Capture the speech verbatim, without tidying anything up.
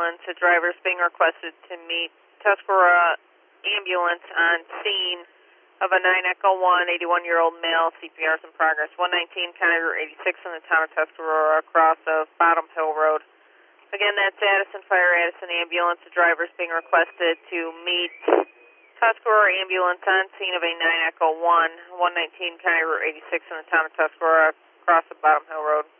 ambulance. A driver is being requested to meet Tuscarora ambulance on scene of a nine Echo one, eighty-one-year-old male. C P R is in progress. one nineteen County Route eighty-six in the town of Tuscarora, across of Bottom Hill Road. Again, that's Addison Fire, Addison Ambulance. The driver is being requested to meet Tuscarora ambulance on scene of a nine Echo one, one nineteen County Route eighty-six in the town of Tuscarora, across of Bottom Hill Road.